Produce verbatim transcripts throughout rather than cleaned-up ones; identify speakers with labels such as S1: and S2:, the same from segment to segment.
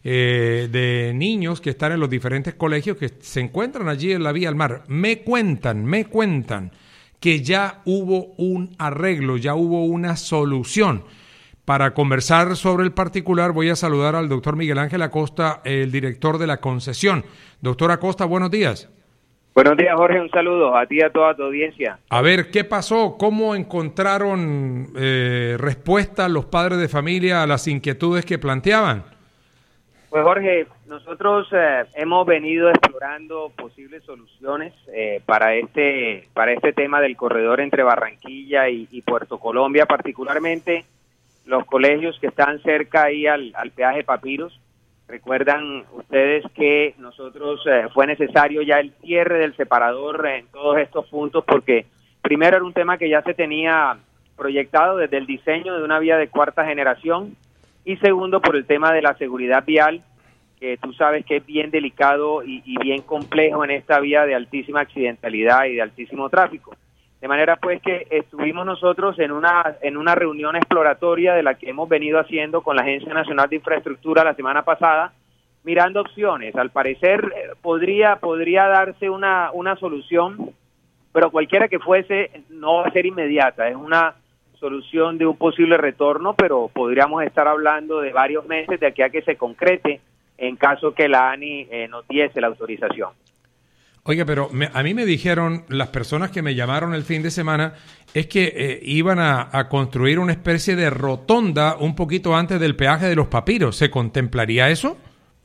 S1: eh, de niños que están en los diferentes colegios que se encuentran allí en la vía al mar. Me cuentan, me cuentan que ya hubo un arreglo, ya hubo una solución. Para conversar sobre el particular voy a saludar al doctor Miguel Ángel Acosta, el director de la concesión. Doctor Acosta, buenos días.
S2: Buenos días, Jorge, un saludo a ti y a toda tu audiencia.
S1: A ver, ¿qué pasó? ¿Cómo encontraron eh, respuesta los padres de familia a las inquietudes que planteaban?
S2: Pues Jorge, nosotros eh, hemos venido explorando posibles soluciones eh, para este para este tema del corredor entre Barranquilla y, y Puerto Colombia, particularmente los colegios que están cerca ahí al, al peaje Papiros. Recuerdan ustedes que nosotros eh, fue necesario ya el cierre del separador en todos estos puntos porque primero era un tema que ya se tenía proyectado desde el diseño de una vía de cuarta generación y segundo por el tema de la seguridad vial, que tú sabes que es bien delicado y, y bien complejo en esta vía de altísima accidentalidad y de altísimo tráfico. De manera pues que estuvimos nosotros en una en una reunión exploratoria de la que hemos venido haciendo con la Agencia Nacional de Infraestructura la semana pasada, mirando opciones. Al parecer podría podría darse una, una solución, pero cualquiera que fuese no va a ser inmediata. Es una solución de un posible retorno, pero podríamos estar hablando de varios meses de aquí a que se concrete en caso que la ANI eh, nos diese la autorización.
S1: Oiga, pero me, a mí me dijeron, las personas que me llamaron el fin de semana, es que eh, iban a, a construir una especie de rotonda un poquito antes del peaje de los Papiros. ¿Se contemplaría eso?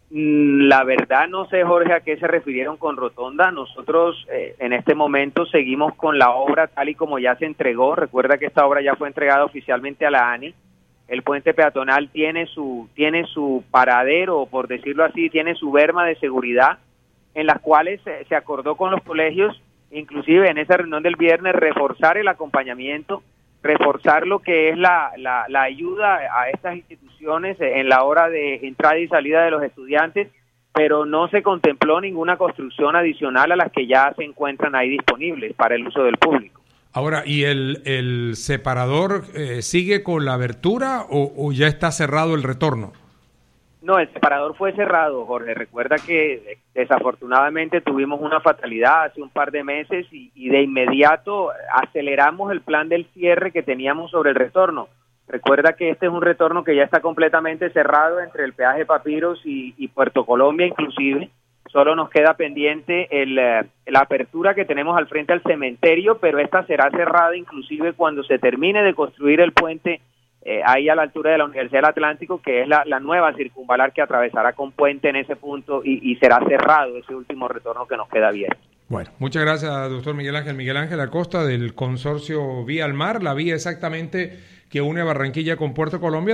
S2: La verdad no sé, Jorge, a qué se refirieron con rotonda. Nosotros eh, en este momento seguimos con la obra tal y como ya se entregó. Recuerda que esta obra ya fue entregada oficialmente a la ANI. El puente peatonal tiene su, tiene su paradero, por decirlo así, tiene su berma de seguridad, en las cuales se acordó con los colegios, inclusive en esa reunión del viernes, reforzar el acompañamiento, reforzar lo que es la, la, la ayuda a estas instituciones en la hora de entrada y salida de los estudiantes, pero no se contempló ninguna construcción adicional a las que ya se encuentran ahí disponibles para el uso del público.
S1: Ahora, ¿y el, el separador eh, sigue con la abertura o, o ya está cerrado el retorno?
S2: No, el separador fue cerrado, Jorge. Recuerda que desafortunadamente tuvimos una fatalidad hace un par de meses y, y de inmediato aceleramos el plan del cierre que teníamos sobre el retorno. Recuerda que este es un retorno que ya está completamente cerrado entre el peaje Papiros y, y Puerto Colombia inclusive. Solo nos queda pendiente el, la apertura que tenemos al frente al cementerio, pero esta será cerrada inclusive cuando se termine de construir el puente Eh, ahí a la altura de la Universidad del Atlántico, que es la, la nueva circunvalar que atravesará con puente en ese punto y, y será cerrado ese último retorno que nos queda bien.
S1: Bueno, muchas gracias, doctor Miguel Ángel. Miguel Ángel Acosta del consorcio Vía al Mar, la vía exactamente que une a Barranquilla con Puerto Colombia.